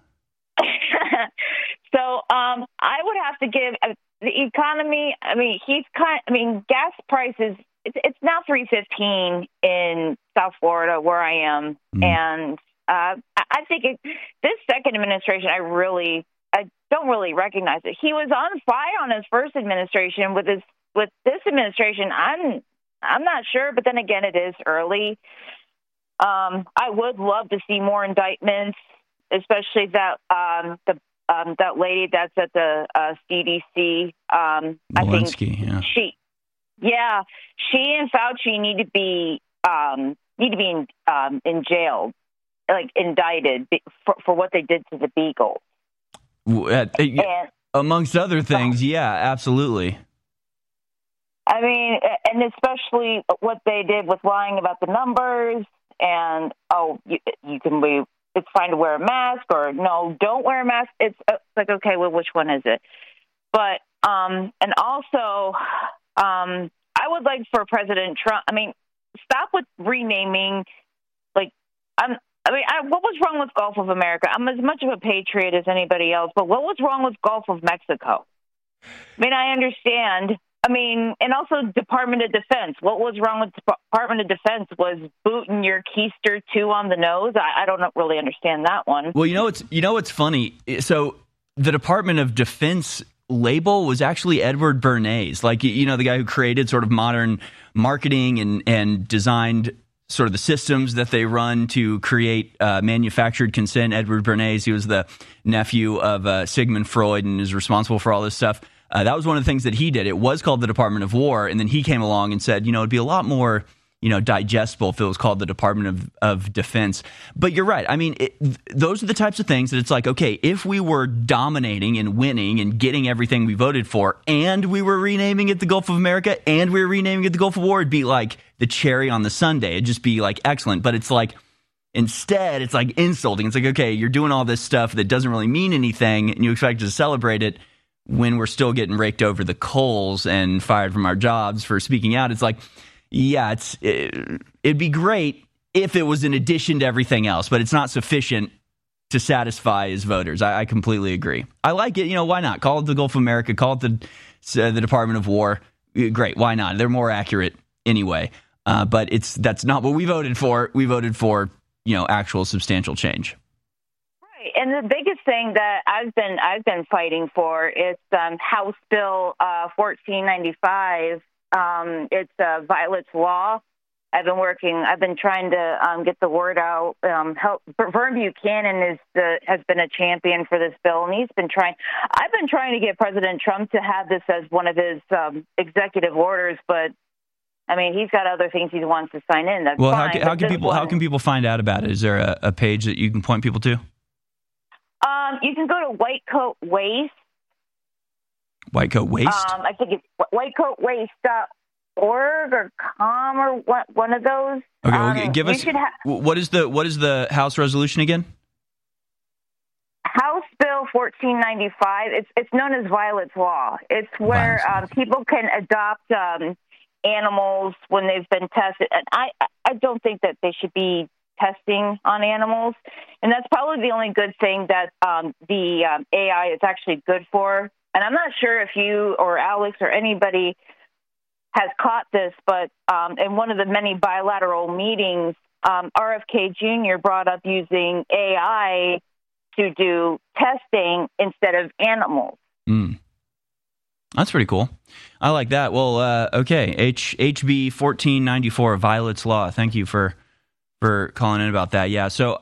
So I would have to give the economy. I mean, gas prices. It's now $3.15 in South Florida, where I am, and I think this second administration, I don't really recognize it. He was on fire on his first administration. With this administration, I'm not sure, but then again, it is early. I would love to see more indictments, especially that that lady that's at the CDC. Walensky, I think she and Fauci need to be in jail, like indicted for what they did to the Beagle. Amongst other things, yeah, absolutely. I mean, and especially what they did with lying about the numbers, and it's fine to wear a mask, or no, don't wear a mask. It's like, okay, well, which one is it? But and also, I would like for President Trump. I mean, stop with renaming. What was wrong with Gulf of America? I'm as much of a patriot as anybody else, but what was wrong with Gulf of Mexico? I mean, I understand. I mean, and also Department of Defense. What was wrong with Department of Defense was booting your keister 2 on the nose. I don't really understand that one. Well, what's funny? So the Department of Defense label was actually Edward Bernays, like, the guy who created sort of modern marketing and designed sort of the systems that they run to create manufactured consent. Edward Bernays, he was the nephew of Sigmund Freud and is responsible for all this stuff. That was one of the things that he did. It was called the Department of War, and then he came along and said, it'd be a lot more, digestible if it was called the Department of Defense. But you're right. I mean, those are the types of things that it's like, okay, if we were dominating and winning and getting everything we voted for, and we were renaming it the Gulf of America, and we were renaming it the Gulf of War, it'd be like the cherry on the sundae. It'd just be like excellent. But it's like, instead, it's like insulting. It's like, okay, you're doing all this stuff that doesn't really mean anything, and you expect to celebrate it when we're still getting raked over the coals and fired from our jobs for speaking out. It's like, yeah, it'd be great if it was in addition to everything else, but it's not sufficient to satisfy his voters. I completely agree. I like it. Why not? Call it the Gulf of America. Call it the Department of War. Great. Why not? They're more accurate anyway. But that's not what we voted for. We voted for, actual substantial change. Right. the biggest thing that I've been fighting for is House Bill 1495. It's Violet's Law. I've been trying to get the word out. Vern Buchanan has been a champion for this bill, and I've been trying to get President Trump to have this as one of his executive orders, but I mean, he's got other things he wants to sign in. That's well, fine, how can people find out about it? Is there a page that you can point people to? You can go to White Coat Waste. White Coat Waste? I think it's whitecoatwaste.org or com or one of those. Okay, well, give us what is the House resolution again? House Bill 1495. It's known as Violet's Law. It's where people can adopt animals when they've been tested. And I don't think that they should be testing on animals, and that's probably the only good thing that the AI is actually good for. And I'm not sure if you or Alex or anybody has caught this, but in one of the many bilateral meetings, RFK Jr. brought up using AI to do testing instead of animals. That's pretty cool. I like that. Well, okay. HB 1494, Violet's Law. Thank you for calling in about that. Yeah. So,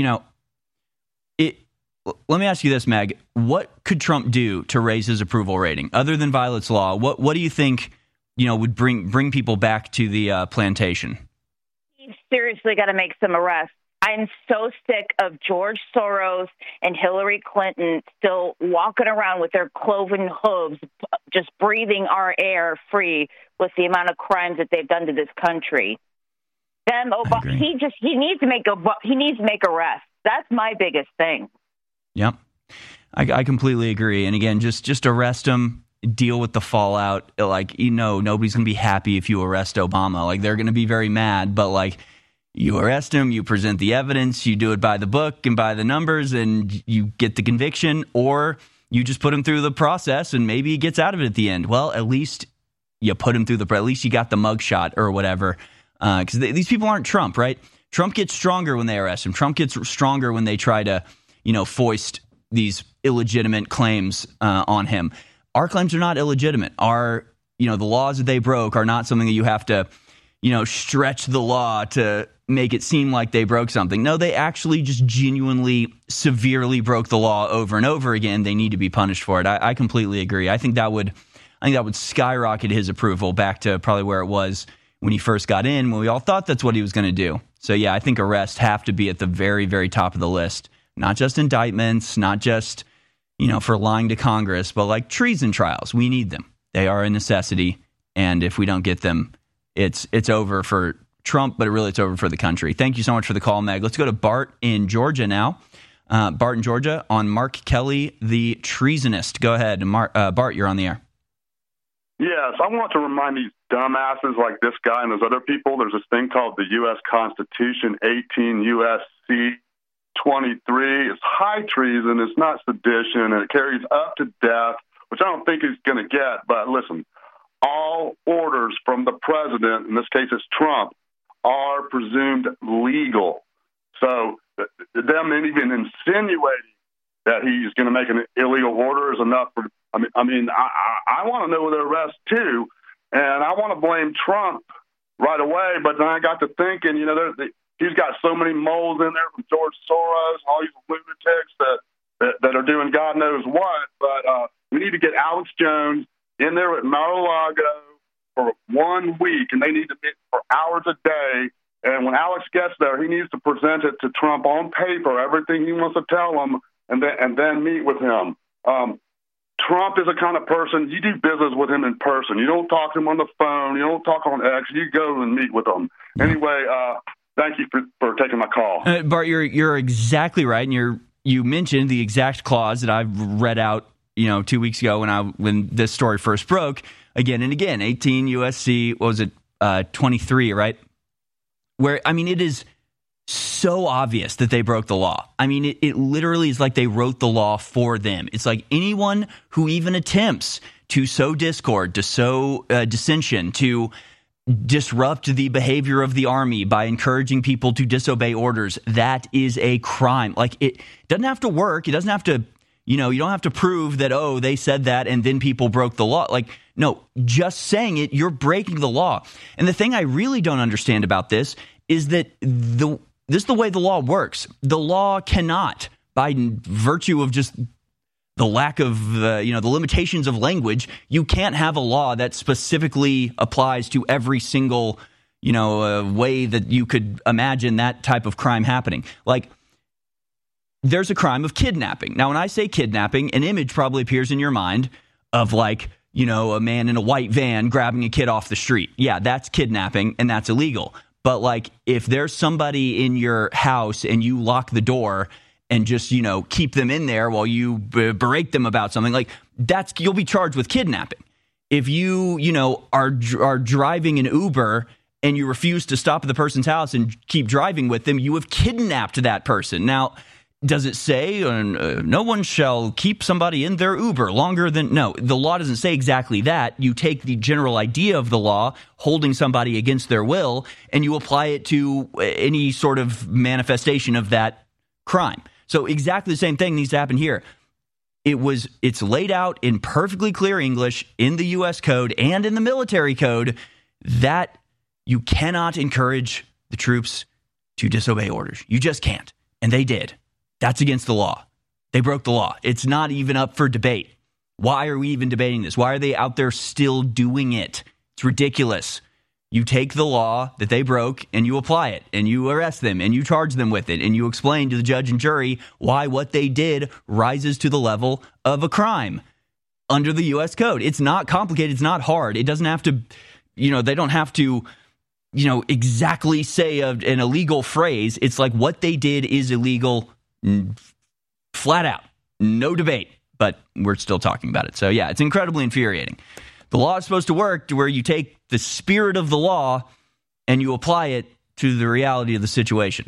let me ask you this, Meg. What could Trump do to raise his approval rating other than Violet's Law? What do you think, would bring people back to the plantation? He's seriously got to make some arrests. I'm so sick of George Soros and Hillary Clinton still walking around with their cloven hooves, just breathing our air free with the amount of crimes that they've done to this country. He needs to make arrests. That's my biggest thing. Yep, I completely agree. And again, just arrest him. Deal with the fallout. Nobody's going to be happy if you arrest Obama. They're going to be very mad, but you arrest him, you present the evidence, you do it by the book and by the numbers, and you get the conviction, or you just put him through the process and maybe he gets out of it at the end. Well, at least you put him through at least you got the mugshot or whatever. Because these people aren't Trump, right? Trump gets stronger when they arrest him. Trump gets stronger when they try to, foist these illegitimate claims on him. Our claims are not illegitimate. The laws that they broke are not something that you have to, stretch the law to make it seem like they broke something. No, they actually just genuinely, severely broke the law over and over again. They need to be punished for it. I completely agree. I think that would skyrocket his approval back to probably where it was when he first got in, when we all thought that's what he was going to do. So yeah, I think arrests have to be at the very, very top of the list. Not just indictments, not just, for lying to Congress, but treason trials. We need them. They are a necessity. And if we don't get them, it's over for Trump, but it's over for the country. Thank you so much for the call, Meg. Let's go to Bart in Georgia now. Bart in Georgia on Mark Kelly, the treasonist. Go ahead. Bart, you're on the air. Yes, I want to remind these dumbasses like this guy and those other people, there's this thing called the U.S. Constitution, 18 U.S.C. 23. It's high treason. It's not sedition, and it carries up to death, which I don't think he's going to get. But listen, all orders from the president, in this case it's Trump, are presumed legal. So them even insinuating that he's going to make an illegal order is enough for. I want to know the rest too, and I want to blame Trump right away. But then I got to thinking, he's got so many moles in there from George Soros, all these lunatics that are doing God knows what. But we need to get Alex Jones in there at Mar-a-Lago for 1 week, and they need to meet for hours a day. And when Alex gets there, he needs to present it to Trump on paper, everything he wants to tell him, and then meet with him. Trump is the kind of person, you do business with him in person. You don't talk to him on the phone. You don't talk on X. You go and meet with him. Anyway, thank you for taking my call. Bart, you're exactly right, and you mentioned the exact clause that I've read out 2 weeks ago when this story first broke, again and again, 18 USC, what was it, 23, right? Where, it is so obvious that they broke the law. It literally is like they wrote the law for them. It's like anyone who even attempts to sow discord, to sow dissension, to disrupt the behavior of the army by encouraging people to disobey orders, that is a crime. Like, it doesn't have to work. It doesn't have to, you don't have to prove that, oh, they said that and then people broke the law. Like, no, just saying it, you're breaking the law. And the thing I really don't understand about this is that this is the way the law works. The law cannot, by virtue of just the lack of, the limitations of language, you can't have a law that specifically applies to every single, way that you could imagine that type of crime happening. Like, there's a crime of kidnapping. Now, when I say kidnapping, an image probably appears in your mind of like, a man in a white van grabbing a kid off the street. Yeah, that's kidnapping and that's illegal. But like, if there's somebody in your house and you lock the door and just, keep them in there while you berate them about something, like, you'll be charged with kidnapping. If you, are driving an Uber and you refuse to stop at the person's house and keep driving with them, you have kidnapped that person. Now, does it say no one shall keep somebody in their Uber longer than? No, the law doesn't say exactly that. You take the general idea of the law, holding somebody against their will, and you apply it to any sort of manifestation of that crime. So exactly the same thing needs to happen here. It's laid out in perfectly clear English in the U.S. Code and in the military code that you cannot encourage the troops to disobey orders. You just can't. And they did. That's against the law. They broke the law. It's not even up for debate. Why are we even debating this? Why are they out there still doing it? It's ridiculous. You take the law that they broke and you apply it and you arrest them and you charge them with it and you explain to the judge and jury why what they did rises to the level of a crime under the U.S. Code. It's not complicated. It's not hard. It doesn't have to, they don't have to, exactly say an illegal phrase. It's like what they did is illegal, flat out, no debate, but we're still talking about it. So yeah, it's incredibly infuriating. The law is supposed to work to where you take the spirit of the law and you apply it to the reality of the situation.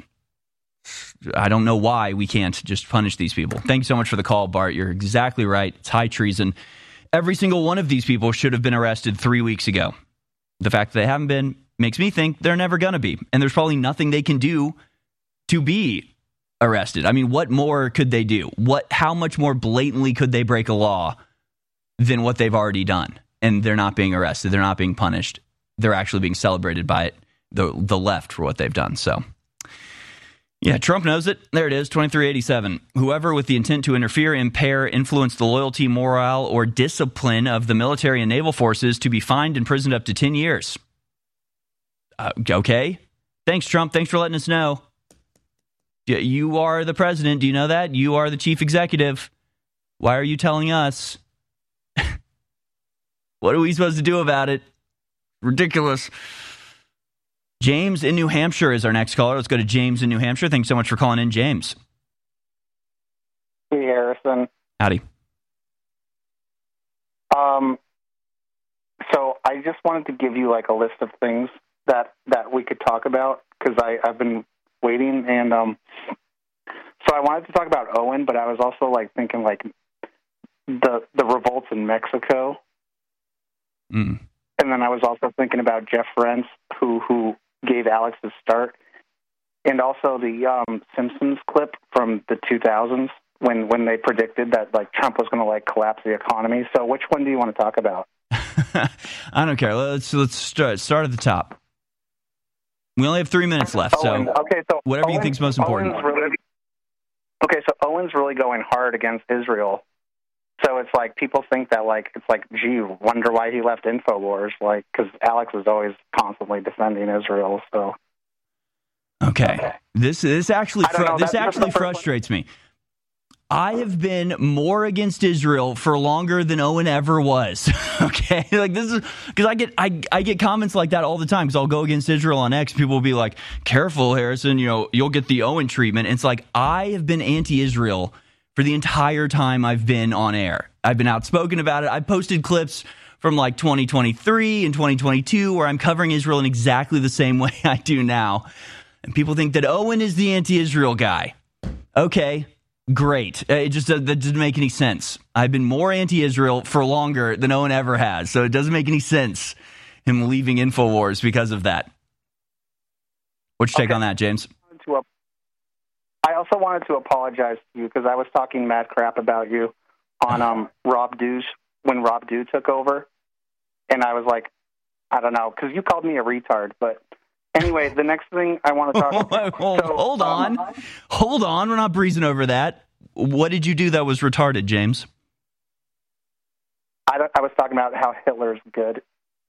I don't know why we can't just punish these people. Thank you so much for the call, Bart. You're exactly right. It's high treason. Every single one of these people should have been arrested 3 weeks ago. The fact that they haven't been makes me think they're never going to be. And there's probably nothing they can do to be arrested. I mean, what more could they do? How much more blatantly could they break a law than what they've already done? And they're not being arrested. They're not being punished. They're actually being celebrated by the left for what they've done. So, yeah, Trump knows it. There it is, 2387. Whoever with the intent to interfere, impair, influence the loyalty, morale, or discipline of the military and naval forces to be fined and imprisoned up to 10 years. Okay. Thanks, Trump. Thanks for letting us know. You are the president. Do you know that? You are the chief executive. Why are you telling us? What are we supposed to do about it? Ridiculous. James in New Hampshire is our next caller. Let's go to James in New Hampshire. Thanks so much for calling in, James. Hey, Harrison. Howdy. So I just wanted to give you like a list of things that we could talk about because I've been waiting, and so I wanted to talk about Owen, but I was also like thinking like the revolts in Mexico. And then I was also thinking about Jeff Rentz, who gave Alex his start, and also the Simpsons clip from the 2000s when they predicted that like Trump was going to like collapse the economy. So which one do you want to talk about? I don't care. Let's start at the top. We only have 3 minutes left, so whatever you think is most important. So Owen's really going hard against Israel. So it's like people think that like it's like, gee, wonder why he left InfoWars, like because Alex is always constantly defending Israel. So okay, this actually frustrates me. I have been more against Israel for longer than Owen ever was. Okay, like this is because I get comments like that all the time because I'll go against Israel on X. People will be like, "Careful, Harrison, you'll get the Owen treatment." And it's like I have been anti-Israel for the entire time I've been on air. I've been outspoken about it. I posted clips from like 2023 and 2022 where I'm covering Israel in exactly the same way I do now. And people think that Owen is the anti-Israel guy. Okay, great. That doesn't make any sense. I've been more anti-Israel for longer than Owen ever has. So it doesn't make any sense him leaving InfoWars because of that. What's your take on that, James? I also wanted to apologize to you because I was talking mad crap about you on Rob Douche when Rob Dew took over. And I was like, I don't know, because you called me a retard. But anyway, the next thing I want to talk about. Hold on. Hold on. We're not breezing over that. What did you do that was retarded, James? I was talking about how Hitler's good.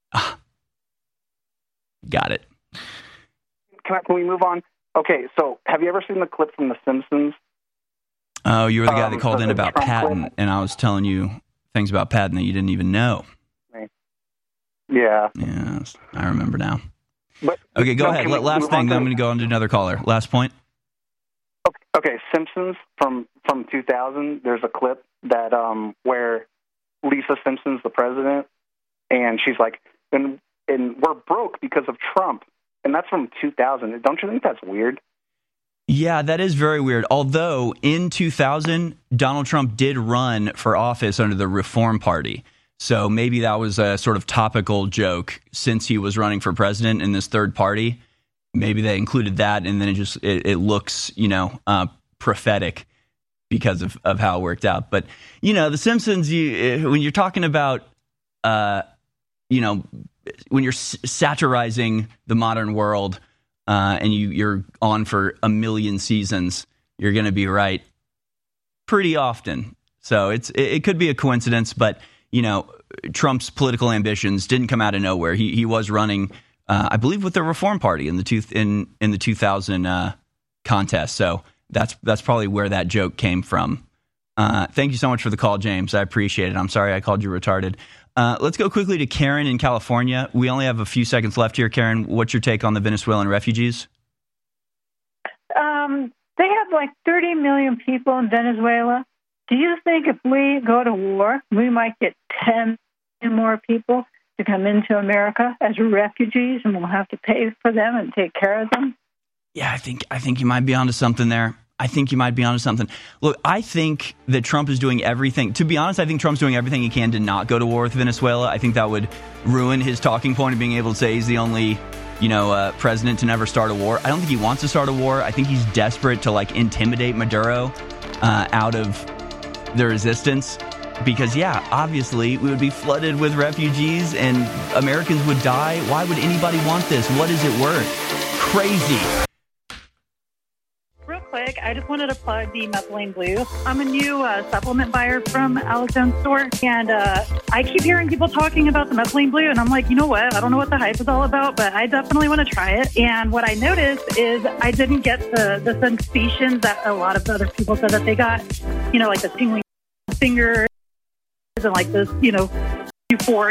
Got it. Can we move on? Okay, so have you ever seen the clip from The Simpsons? Oh, you were the guy that called in about Patton, and I was telling you things about Patton that you didn't even know. Yeah. Yes, I remember now. But, okay, go ahead. Last thing, then I'm going to go on to another caller. Last point. Okay, Simpsons from 2000, there's a clip that where Lisa Simpson's the president, and she's like, and we're broke because of Trump. And that's from 2000. Don't you think that's weird? Yeah, that is very weird. Although in 2000, Donald Trump did run for office under the Reform Party. So maybe that was a sort of topical joke since he was running for president in this third party. Maybe they included that, and then it looks, prophetic because of how it worked out. But, The Simpsons, when you're talking about, when you're satirizing the modern world and you're on for a million seasons, you're going to be right pretty often. So it could be a coincidence, but Trump's political ambitions didn't come out of nowhere. He was running, I believe, with the Reform Party in the 2000 contest. So that's probably where that joke came from. Thank you so much for the call, James. I appreciate it. I'm sorry I called you retarded. Let's go quickly to Karen in California. We only have a few seconds left here. Karen, what's your take on the Venezuelan refugees? They have like 30 million people in Venezuela. Do you think if we go to war, we might get 10 more people to come into America as refugees, and we'll have to pay for them and take care of them? Yeah, I think you might be onto something there. Look, I think that Trump is doing everything. To be honest, I think Trump's doing everything he can to not go to war with Venezuela. I think that would ruin his talking point of being able to say he's the only, president to never start a war. I don't think he wants to start a war. I think he's desperate to intimidate Maduro out of the resistance. Because, obviously we would be flooded with refugees and Americans would die. Why would anybody want this? What is it worth? Crazy. Quick, I just wanted to plug the Methylene Blue. I'm a new supplement buyer from Alex Jones store, and I keep hearing people talking about the Methylene Blue, and I'm like, you know what? I don't know what the hype is all about, but I definitely want to try it. And what I noticed is I didn't get the sensations that a lot of other people said that they got, like the tingling fingers and like this, euphoria.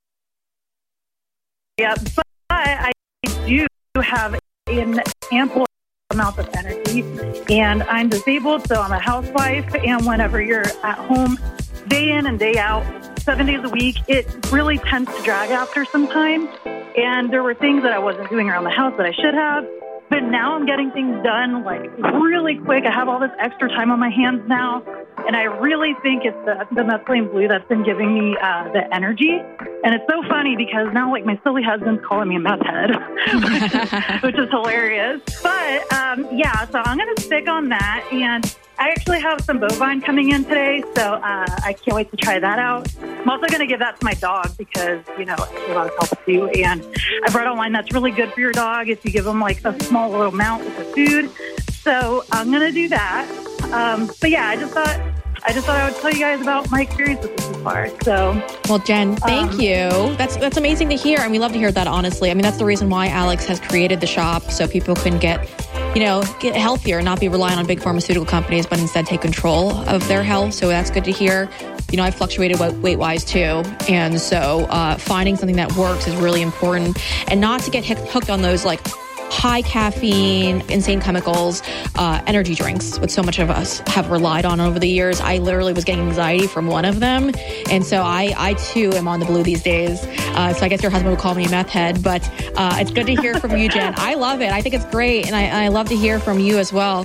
Yeah, but I do have an ample amount of energy, and I'm disabled, so I'm a housewife, and whenever you're at home day in and day out 7 days a week, it really tends to drag after some time. And there were things that I wasn't doing around the house that I should have, but now I'm getting things done really quick. I have all this extra time on my hands now, and I really think it's the Methylene Blue that's been giving me the energy. And it's so funny because now my silly husband's calling me a meth head, which is hilarious. But so I'm going to stick on that. And I actually have some bovine coming in today, so I can't wait to try that out. I'm also going to give that to my dog because, it's a lot of health too. And I've read online that's really good for your dog if you give them a small little amount with the food. So I'm going to do that. But yeah, I just thought I would tell you guys about my experience with this so far. So, well, Jen, thank you. That's amazing to hear, and we love to hear that. Honestly, I mean, that's the reason why Alex has created the shop, so people can get healthier and not be relying on big pharmaceutical companies, but instead take control of their health. So that's good to hear. I fluctuated weight-wise too, and so finding something that works is really important, and not to get hooked on those high caffeine, insane chemicals, energy drinks, which so much of us have relied on over the years. I literally was getting anxiety from one of them. And so I too am on the blue these days. So I guess your husband would call me a meth head, but it's good to hear from you, Jen. I love it. I think it's great. And I love to hear from you as well.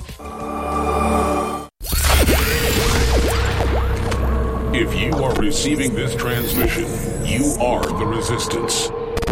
If you are receiving this transmission, you are the resistance.